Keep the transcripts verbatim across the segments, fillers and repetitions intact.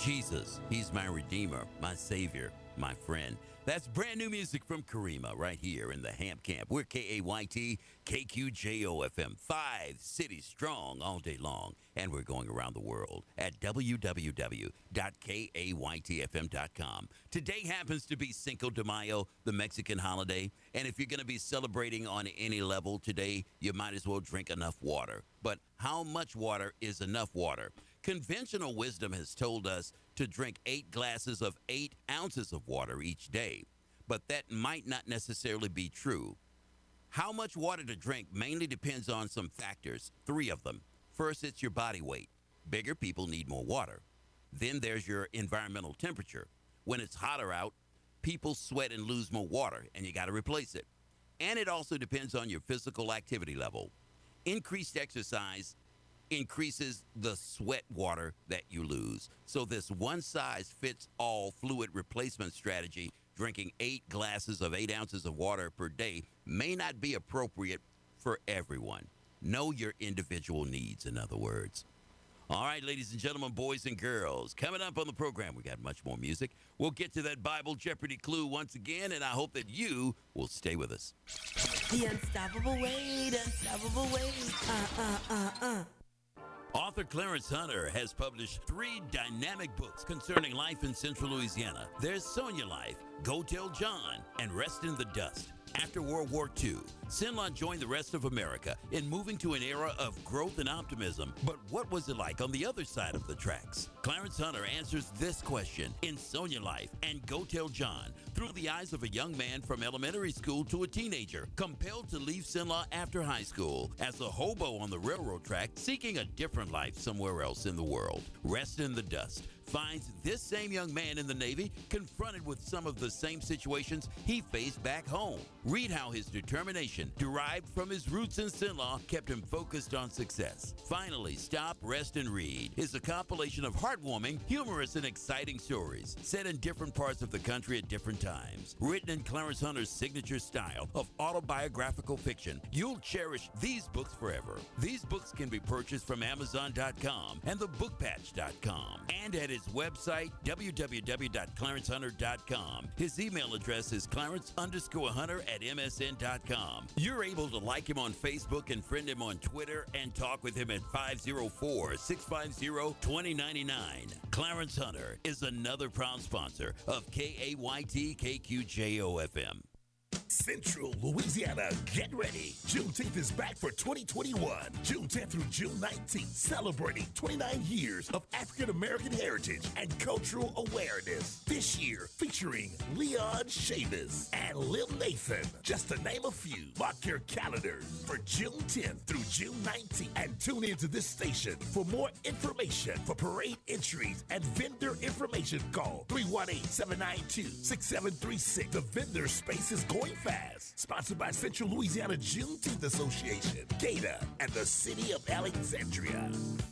Jesus, he's my redeemer, my savior, my friend. That's brand new music from Karima right here in the Hamp Camp. We're K A Y T, K Q J O F M, five cities strong all day long. And we're going around the world at w w w dot kaytf m dot com. Today happens to be Cinco de Mayo, the Mexican holiday. And if you're going to be celebrating on any level today, you might as well drink enough water. But how much water is enough water? Conventional wisdom has told us to drink eight glasses of eight ounces of water each day, but that might not necessarily be true. How much water to drink mainly depends on some factors, three of them. First, it's your body weight. Bigger people need more water. Then there's your environmental temperature. When it's hotter out, people sweat and lose more water, and you got to replace it. And it also depends on your physical activity level. Increased exercise increases the sweat water that you lose. So this one-size-fits-all fluid replacement strategy, drinking eight glasses of eight ounces of water per day, may not be appropriate for everyone. Know your individual needs, in other words. All right, ladies and gentlemen, boys and girls, coming up on the program, we got much more music. We'll get to that Bible Jeopardy clue once again, and I hope that you will stay with us. The unstoppable weight, unstoppable weight, uh, uh, uh, uh. Author Clarence Hunter has published three dynamic books concerning life in Central Louisiana. There's Sonia Life, Go Tell John, and Rest in the Dust. After World War Two, Cenla joined the rest of America in moving to an era of growth and optimism. But what was it like on the other side of the tracks? Clarence Hunter answers this question in Sonia Life and Go Tell John through the eyes of a young man from elementary school to a teenager, compelled to leave Cenla after high school as a hobo on the railroad track, seeking a different life somewhere else in the world. Rest in the Dust finds this same young man in the Navy confronted with some of the same situations he faced back home. Read how his determination, derived from his roots in Cenla, kept him focused on success. Finally, Stop, Rest, and Read is a compilation of heartwarming, humorous, and exciting stories set in different parts of the country at different times. Written in Clarence Hunter's signature style of autobiographical fiction, you'll cherish these books forever. These books can be purchased from amazon dot com and the book patch dot com and at his website, w w w dot clarence hunter dot com. His email address is clarence underscore hunter at m s n dot com. You're able to like him on Facebook and friend him on Twitter and talk with him at five oh four, six five zero, two oh nine nine. Clarence Hunter is another proud sponsor of K A Y T K Q J O F M. Central Louisiana, get ready. Juneteenth is back for twenty twenty-one. June tenth through June nineteenth, celebrating twenty-nine years of African-American heritage and cultural awareness. This year, featuring Leon Chavis and Lil Nathan, just to name a few. Mark your calendars for June tenth through June nineteenth and tune into this station for more information. For parade entries and vendor information, call three one eight, seven nine two, six seven three six. The vendor space is going fast. Sponsored by Central Louisiana Juneteenth Association, GATA, and the City of Alexandria.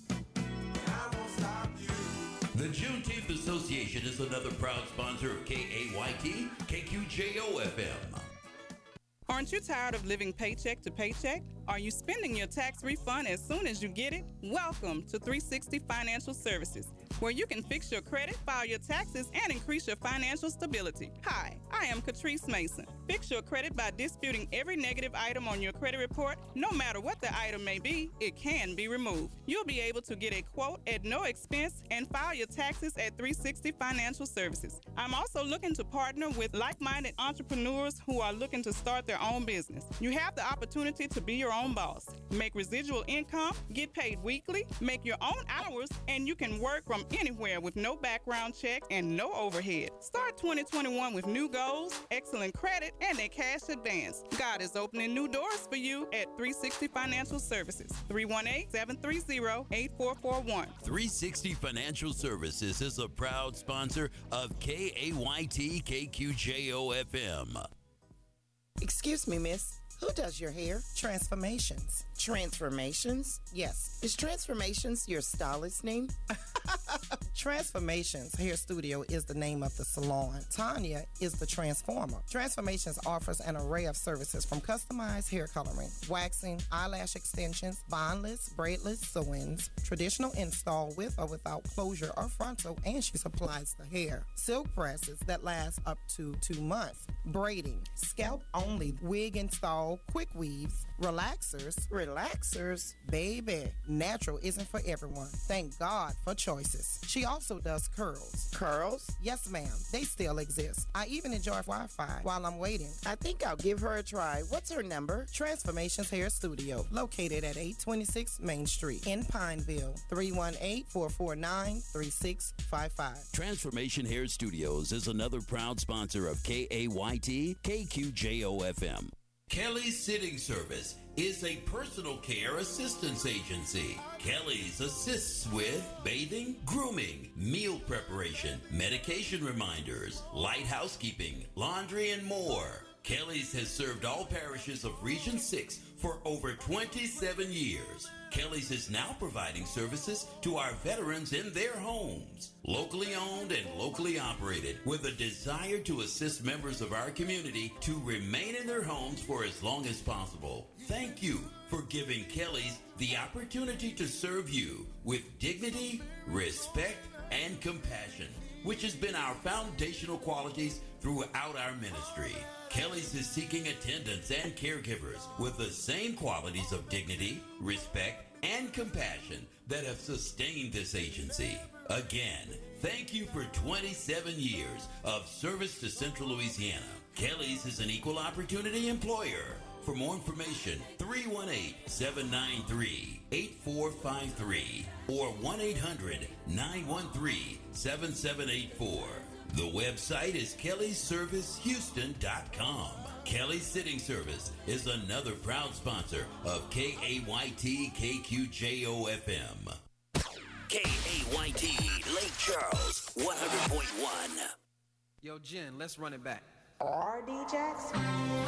The Juneteenth Association is another proud sponsor of K A Y T K Q J O F M. Aren't you tired of living paycheck to paycheck? Are you spending your tax refund as soon as you get it? Welcome to three sixty Financial Services, where you can fix your credit, file your taxes, and increase your financial stability. Hi, I am Catrice Mason. Fix your credit by disputing every negative item on your credit report. No matter what the item may be, it can be removed. You'll be able to get a quote at no expense and file your taxes at three sixty Financial Services. I'm also looking to partner with like-minded entrepreneurs who are looking to start their own business. You have the opportunity to be your own boss, make residual income, get paid weekly, make your own hours, and you can work from anywhere with no background check and no overhead. Start twenty twenty-one with new goals, excellent credit, and a cash advance. God is opening new doors for you at three sixty Financial Services. three one eight, seven three zero, eight four four one. three sixty Financial Services is a proud sponsor of K A Y T K Q J O F M. Excuse me, miss. Who does your hair? Transformations. Transformations? Yes. Is Transformations your stylist name? Transformations Hair Studio is the name of the salon. Tanya is the transformer. Transformations offers an array of services from customized hair coloring, waxing, eyelash extensions, bondless, braidless sew-ins, traditional install with or without closure or frontal, and she supplies the hair. Silk presses that last up to two months. Braiding, scalp only, wig install, quick weaves, relaxers. Relaxers? Baby, natural isn't for everyone. Thank God for choices. She also does curls. Curls? Yes, ma'am. They still exist. I even enjoy Wi-Fi while I'm waiting. I think I'll give her a try. What's her number? Transformations Hair Studio, located at eight twenty-six Main Street in Pineville. three one eight, four four nine, three six five five. Transformation Hair Studios is another proud sponsor of K A Y T K Q J O F M. Kelly's Sitting Service is a personal care assistance agency. Kelly's assists with bathing, grooming, meal preparation, medication reminders, light housekeeping, laundry, and more. Kelly's has served all parishes of Region six for over twenty-seven years. Kelly's is now providing services to our veterans in their homes. Locally owned and locally operated, with a desire to assist members of our community to remain in their homes for as long as possible. Thank you for giving Kelly's the opportunity to serve you with dignity, respect, and compassion, which has been our foundational qualities throughout our ministry. Kelly's is seeking attendants and caregivers with the same qualities of dignity, respect, and compassion that have sustained this agency. Again, thank you for twenty-seven years of service to Central Louisiana. Kelly's is an equal opportunity employer. For more information, three one eight, seven nine three, eight four five three or one eight hundred, nine one three, seven seven eight four. The website is kellys service houston dot com. Kelly's Sitting Service is another proud sponsor of K A Y T K Q J O F M. K A Y T Lake Charles, one hundred point one. Yo, Jen, let's run it back. R D Jackson.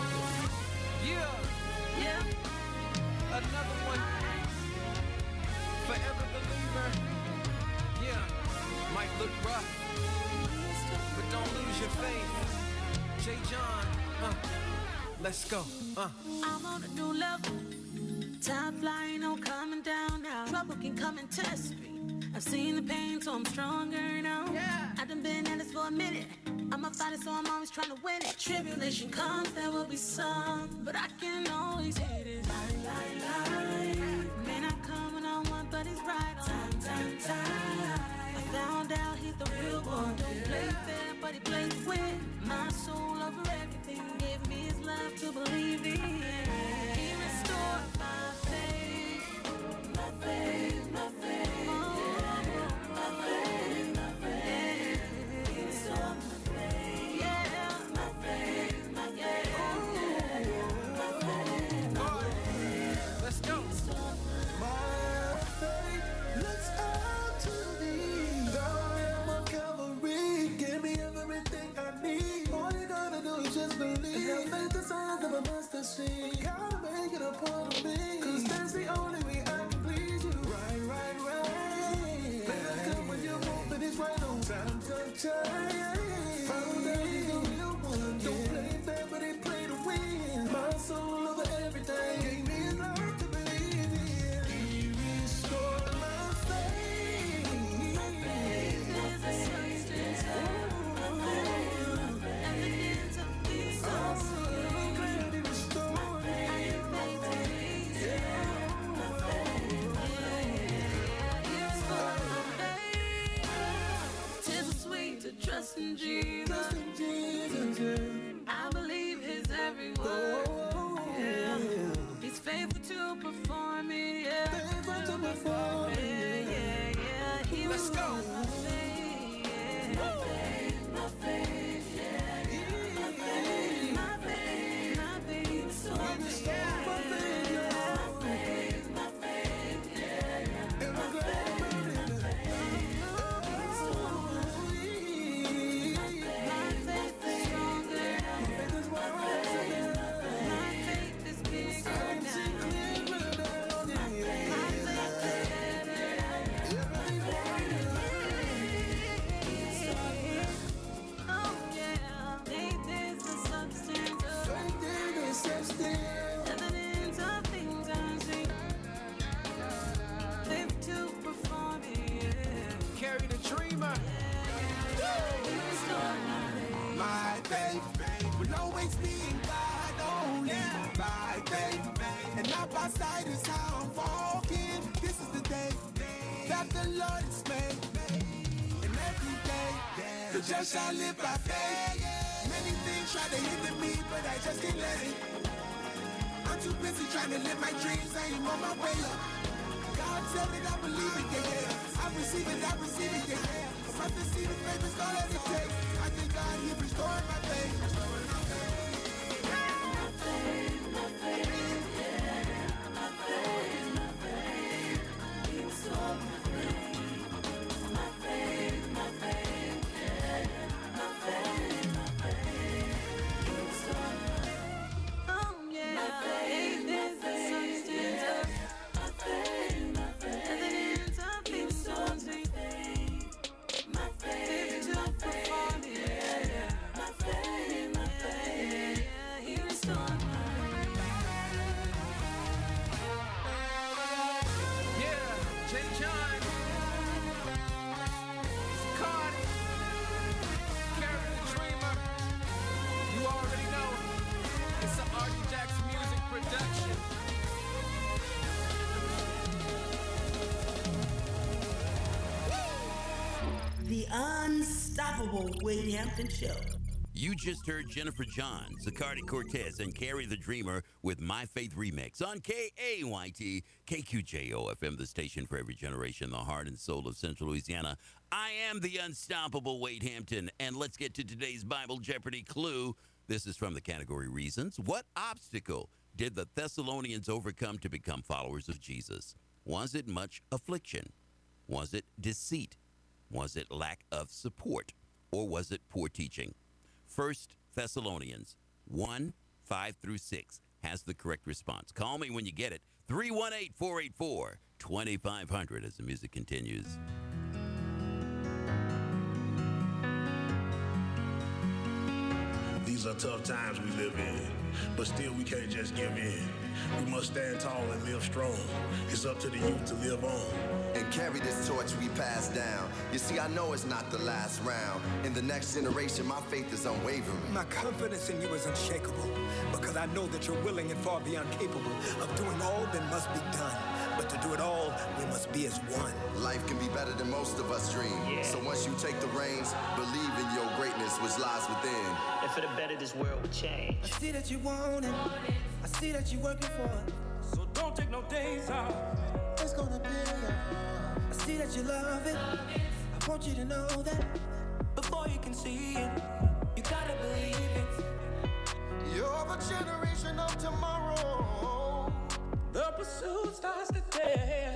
Yeah. Yeah. Another one. Forever believer. Yeah. Might look rough, but don't lose your faith. J. John, uh, let's go. Uh. I'm on a new level. Time flying, no coming down now. Trouble can come and test me. I've seen the pain, so I'm stronger now. Yeah. I done been at this for a minute. I'm a fighter, so I'm always trying to win it. Tribulation comes, there will be some, but I can always hit it. Lie, lie, lie. May not come when I want, but it's right on time, time, time. I found out he's the real one. Don't play fair, but he plays with my soul over everything. Gave me his love to believe in. He restored my faith, my faith, my faith. Let's go. faith will always be in God only. By faith and not by sight is how I'm walking. This is the day that the Lord has made. And every day the just shall live by faith. Many things try to hinder me, but I just can't let it. I'm too busy trying to live my dreams. I am on my way up. God said it, I believe it, yeah, yeah. I receive it, I receive it, yeah, yeah. If I receive it, faith is all that it takes. I thank God He restored my faith. My faith, my faith, yeah. My faith, my faith, He restored my faith. My faith, my faith, yeah. My faith, my faith, He restored my faith. Oh yeah, my faith, my faith, yeah. My faith, my faith, at the end of He restored my faith. My faith, my faith, yeah. My faith, my faith, yeah. He restored my faith. Yeah, Jay John, Cardi, Carry the Dreamer. You already know it's an Artie Jackson music production. The Unstoppable Wade Hampton Show. You just heard Jennifer John, Zacardi Cortez, and Carrie the Dreamer with My Faith Remix on K A Y T, K Q J O F M, the station for every generation, the heart and soul of Central Louisiana. I am the Unstoppable Wade Hampton, and let's get to today's Bible Jeopardy clue. This is from the category Reasons. What obstacle did the Thessalonians overcome to become followers of Jesus? Was it much affliction? Was it deceit? Was it lack of support? Or was it poor teaching? First Thessalonians one, five through six has the correct response. Call me when you get it. three one eight, four eight four, two five zero zero as the music continues. These are tough times we live in, but still we can't just give in. We must stand tall and live strong. It's up to the youth to live on. And carry this torch we pass down. You see, I know it's not the last round. In the next generation, my faith is unwavering. My confidence in you is unshakable, because I know that you're willing and far beyond capable of doing all that must be done. But to do it all, we must be as one. Life can be better than most of us dream. Yeah. So once you take the reins, believe in your greatness which lies within. And for the better, this world will change. I see that you want it. I see that you're working for it. So don't take no days off. It's gonna be alright. I see that you love it. I want you to know that before you can see it, you gotta believe it. You're the generation of tomorrow. The pursuit starts today,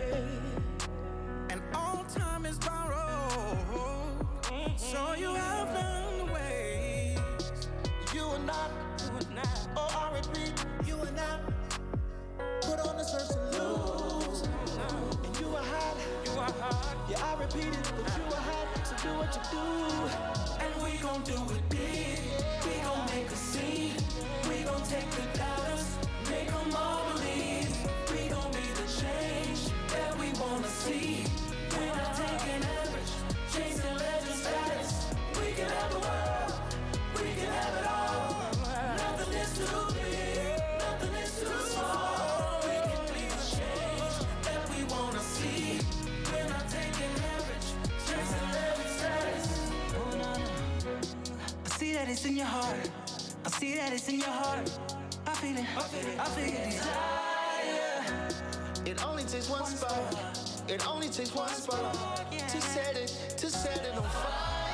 and all time is borrowed. Mm-hmm. So you have learned the ways. You are not, you are not. Oh, I repeat, you are not. Put on the search to lose. And you are hot, you are hot. Yeah, I repeat it, but you are hot. So do what you do, and we gon' do it big. We gon' make a scene. We gon' take the doubters, make them all believe. We gon' be the change that we wanna see. We're not taking average, chasing legend status. We can have the world, we can have it all. Nothing is too big, nothing is too small. We can be the change that we wanna see. We're not taking average, chasing legend status. Oh, no, no. I see that it's in your heart. I see that it's in your heart. I feel it, I feel it, I feel it. Desire. It only takes one spark. It only takes one spark to set it, to set it on fire.